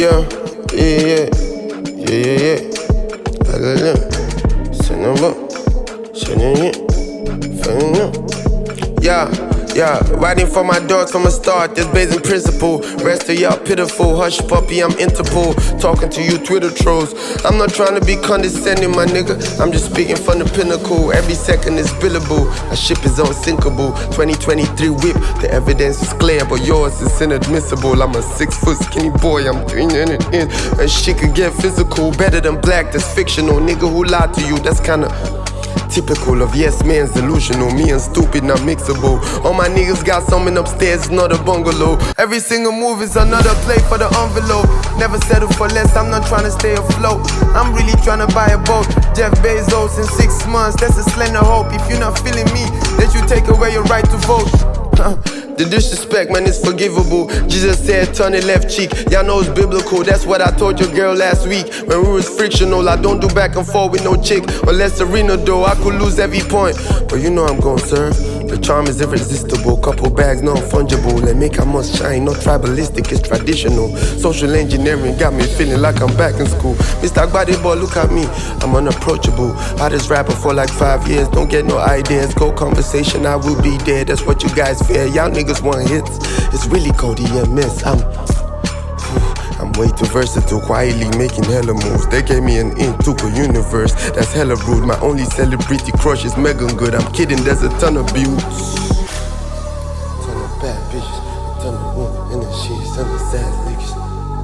yeah, yeah, yeah, yeah, yeah, yeah. Send them up, send it, yeah, writing for my dogs from a start, this basic principle. Rest of y'all pitiful, hush puppy, I'm Interpol. Talking to you Twitter trolls. I'm not trying to be condescending, my nigga. I'm just speaking from the pinnacle. Every second is billable, a ship is unsinkable. 2023 whip, the evidence is clear, but yours is inadmissible. I'm a 6 foot skinny boy, I'm doing it in. And shit could get physical, better than black, that's fictional. Nigga who lied to you, that's kinda typical of yes man's delusional. Me and stupid not mixable. All my niggas got something upstairs, it's not a bungalow. Every single move is another play for the envelope. Never settle for less, I'm not trying to stay afloat. I'm really trying to buy a boat. Jeff Bezos in 6 months, that's a slender hope. If you're not feeling me, that you take away your right to vote. The disrespect, man, is forgivable. Jesus said, turn it left cheek. Y'all know it's biblical. That's what I told your girl last week. When we was frictional, I don't do back and forth with no chick. Unless Serena though, I could lose every point. But you know I'm gon' serve. The charm is irresistible. Couple bags, non-fungible. And make I must shine, not tribalistic, it's traditional. Social engineering got me feeling like I'm back in school. Mr. Agbadi boy, look at me, I'm unapproachable. Hottest rapper for like 5 years. Don't get no ideas, go conversation, I will be there. That's what you guys fear. Y'all niggas want hits. It's really cold EMS. I'm way too versatile, quietly making hella moves. They gave me an into a universe that's hella rude. My only celebrity crush is Megan Good. I'm kidding, there's a ton of views. Ton of bad bitches, ton of women in the shit, ton of sad niggas.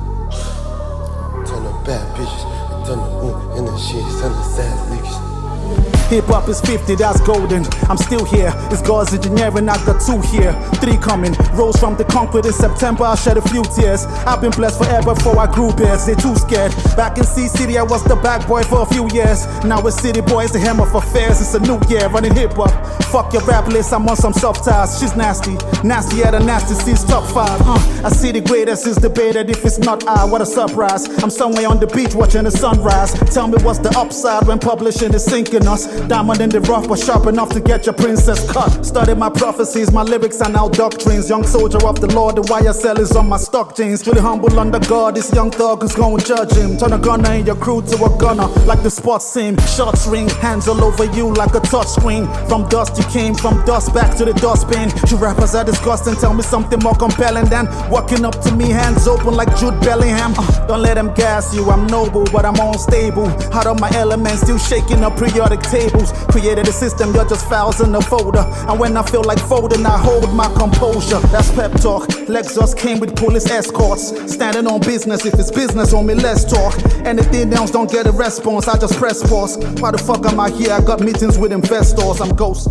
Ton of bad bitches, ton of women in the shit, ton of sad niggas. Hip-hop is 50, that's golden. I'm still here, it's God's engineering, I got 2 here 3 coming, rose from the concrete in September, I shed a few tears. I've been blessed forever before I grew beards, they too scared. Back in C-City, I was the bad boy for a few years. Now with City Boys, the hem of affairs. It's a new year, running hip-hop. Fuck your rap list, I'm on some soft ties. She's nasty, nastier than nasty, sees top 5. I see the greatest is debated, if it's not I, what a surprise. I'm somewhere on the beach watching the sunrise. Tell me what's the upside when publishing is sinking us. Diamond in the rough, but sharp enough to get your princess cut. Studied my prophecies, my lyrics are now doctrines. Young soldier of the Lord, the YSL is on my stock jeans. Truly humble under God, this young thug is gonna judge him. Turn a gunner in your crew to a gunner, like the sports team. Shots ring, hands all over you like a touch screen. From dust you came, from dust back to the dustbin. You rappers are disgusting, tell me something more compelling than walking up to me, hands open like Jude Bellingham. Don't let them gas you, I'm noble, but I'm unstable. Out of my element, still shaking up periodic tables. Created a system, you're just files in a folder. And when I feel like folding, I hold my composure. That's pep talk. Lexus came with police escorts. Standing on business, if it's business on me, let's talk. Anything else don't get a response, I just press pause. Why the fuck am I here? I got meetings with investors, I'm ghost.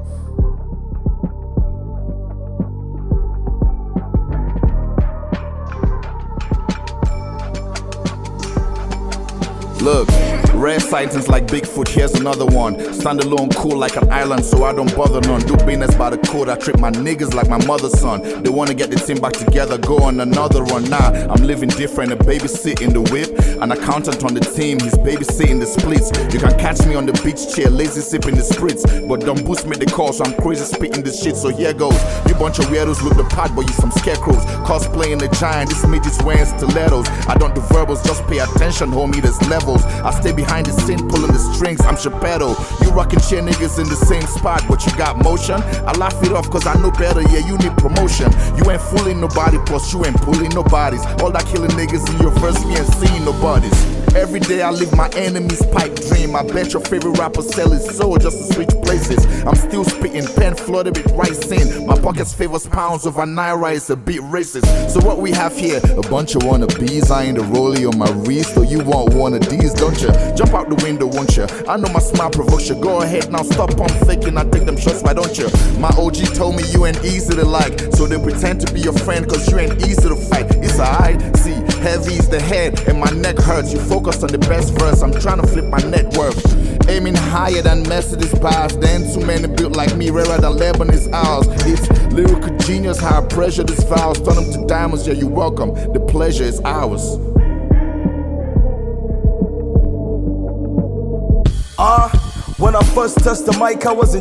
Look, rare sightings like Bigfoot, here's another one. Stand alone, cool like an island, so I don't bother none. Do business by the code, I treat my niggas like my mother's son. They wanna get the team back together, go on another run. Nah, I'm living different, a babysit in the whip. An accountant on the team, he's babysitting the splits. You can catch me on the beach chair, lazy sipping the spritz. But don't boost me the call, so I'm crazy spitting this shit, so here goes. You bunch of weirdos look the part, but you some scarecrows. Cosplaying the giant, this midget's wearing stilettos. I don't do verbals, just pay attention, homie, there's levels. I stay behind the scene, pulling the strings, I'm Chappelle. You rockin' cheer niggas in the same spot, but you got motion. I laugh it off cause I know better, yeah, you need promotion. You ain't fooling nobody, plus you ain't pulling nobodies. All that killing niggas in your verse, we ain't seeing nobodies. Every day I live my enemy's pipe dream. I bet your favorite rapper sell his soul just to switch places. I'm still spitting, pen flooded with rice in. My pockets favors pounds over naira, it's a bit racist. So what we have here, a bunch of wannabes. I ain't the rollie on my wrist, so you want one of these, don't you? Jump out the window, won't you? I know my smile provokes you. Go ahead now, stop pump faking. I take them shots, why don't you? My OG told me you ain't easy to like, so they pretend to be your friend cause you ain't easy to fight. It's alright, see, heavy is the head and my neck hurts. You focus on the best verse, I'm trying to flip my net worth. Aiming higher than Mercedes bars. There ain't too many built like me, rarer than Lebanese ours. It's lyrical genius, how I pressure these vows. Turn them to diamonds, yeah, you're welcome. The pleasure is ours. When When I first touched the mic, I was in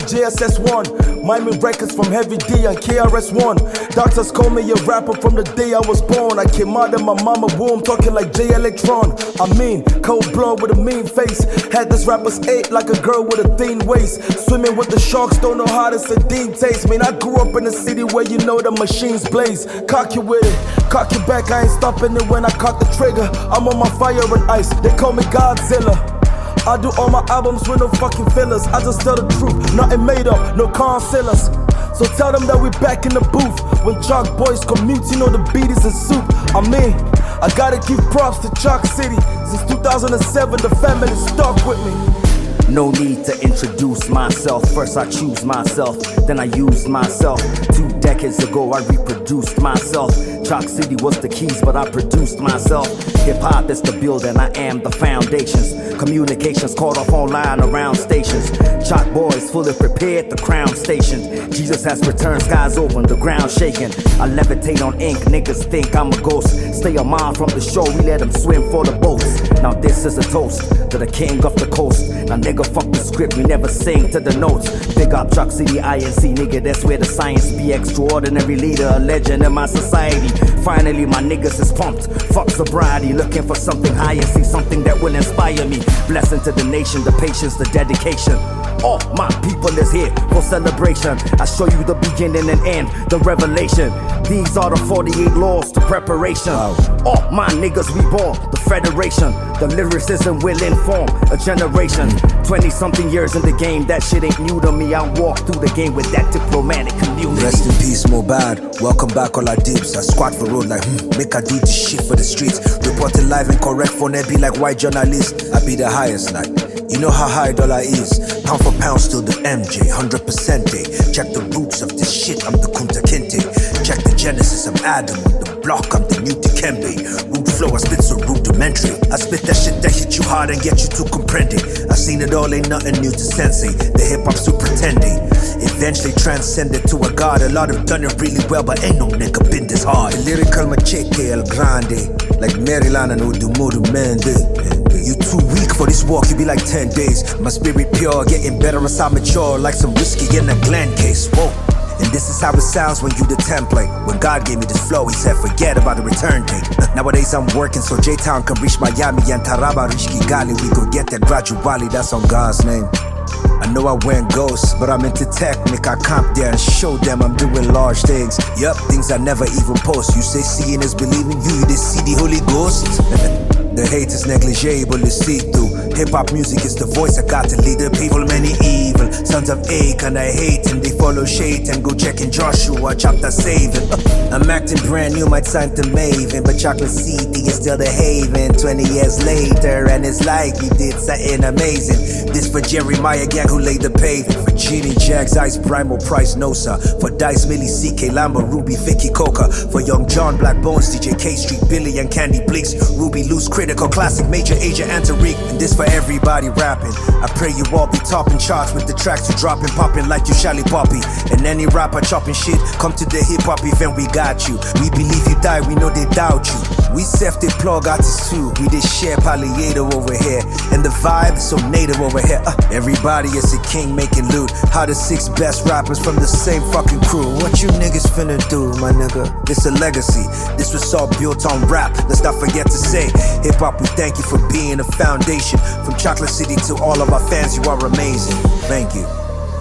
JSS1. Miming records from Heavy D and KRS-One. Doctors call me a rapper from the day I was born. I came out of my mama womb talking like J Electron. I mean, cold blood with a mean face. Had this rapper's ate like a girl with a thin waist. Swimming with the sharks, don't know how the sardine tastes. Man, I grew up in a city where you know the machines blaze. Cock you with it, cock you back, I ain't stopping it when I cock the trigger. I'm on my fire and ice, they call me Godzilla. I do all my albums with no fucking fillers. I just tell the truth, nothing made up, no concealers. So tell them that we back in the booth. When Chalk Boys commute, you know the beat is in soup. I mean, I gotta give props to Chalk City. Since 2007, the family stuck with me. No need to introduce myself. First I choose myself, then I use myself. 2 decades ago I reproduced myself. Chalk City was the keys, but I produced myself. Hip-hop is the building, I am the foundations. Communications caught off online around stations. Chalk Boys fully prepared, the crown stationed. Jesus has returned, skies open, the ground shaking. I levitate on ink, niggas think I'm a ghost. Stay a mile from the shore, we let them swim for the boats. Now this is a toast to the king of the coast. Now nigga, fuck the script, we never sing to the notes. Big up Chalk City, INC, nigga, that's where the science be. Extraordinary leader, a legend in my society. Finally my niggas is pumped, fuck sobriety. Looking for something higher, see something that will inspire me. Blessing to the nation, the patience, the dedication. All my people is here for celebration. I show you the beginning and end, the revelation. These are the 48 laws to preparation. All my niggas reborn, the federation. The lyricism will inform a generation. 20-something years in the game, that shit ain't new to me. I walk through the game with that diplomatic community. Rest in peace, Mobad. Welcome back, all our dibs. I squat for road like, make I do this shit for the streets. Reporting live and correct for be like white journalist. I be the highest, like, you know how high dollar is. Pound for pound, still the MJ, 100% day. Check the roots of this shit, I'm the Kunta Kinte. Check the genesis, I'm Adam. On the block, I'm the new Dikembe. Root flow, I spit so rudimentary. I spit that shit that hit you hard and get you to comprende. I seen it all, ain't nothing new to sensei. The hip-hop still pretending. Eventually transcended to a god. A lot have done it really well, but ain't no nigga been this hard. The lyrical machete el grande, like Maryland and Udumudu Mende. You too weak for this walk, you be like 10 days. My spirit pure, getting better as I mature. Like some whiskey in a Glen case, whoa. And this is how it sounds when you the template. When God gave me this flow, he said forget about the return date. Nowadays I'm working so J-Town can reach Miami and Taraba reach Kigali. We go get that gradually, that's on God's name. I know I went ghost, but I'm into tech. Make I camp there and show them I'm doing large things. Yup, things I never even post. You say seeing is believing, you they see the Holy Ghost. The hate is negligible, it's see-through. Hip-hop music is the voice I got to lead the people. Many evil sons of Achan I hate, and they follow Shaitan. Go check in Joshua chapter 7. I'm acting brand new, might sign to Maven, but Chocolate City is still the haven. 20 years later, and it's like we did something amazing. This for Jeremiah Gang who laid the pavement. For Genie, Jags, Ice, Primo, Price, Nosa. For Dice, Millie, CK, Lambo, Ruby, Vicky, Coca. For Young John, Black Bones, DJ K Street, Billy and Candy Bleaks. Ruby, Loose, Critical, Classic, Major, Asia, and Tariq. And this for everybody rapping. I pray you all be topping charts with the tracks you dropping, popping like you Shally Poppy. And any rapper chopping shit, come to the hip-hop event, we got you. We believe you die, we know they doubt you. We self-deploy artists too. We just share Palliato over here. And the vibe is so native over here. Everybody is a king making loot. How the 6 best rappers from the same fucking crew. What you niggas finna do, my nigga? It's a legacy. This was all built on rap. Let's not forget to say, hip-hop, we thank you for being a foundation. From Chocolate City to all of our fans, you are amazing. Thank you.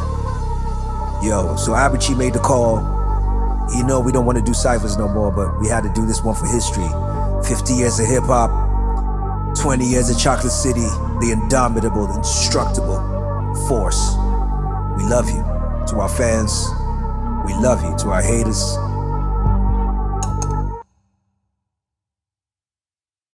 Yo, so Abichi made the call. You know we don't want to do ciphers no more, but we had to do this one for history. 50 years of hip-hop, 20 years of Chocolate City, the indomitable, indestructible force. We love you. To our fans, we love you. To our haters,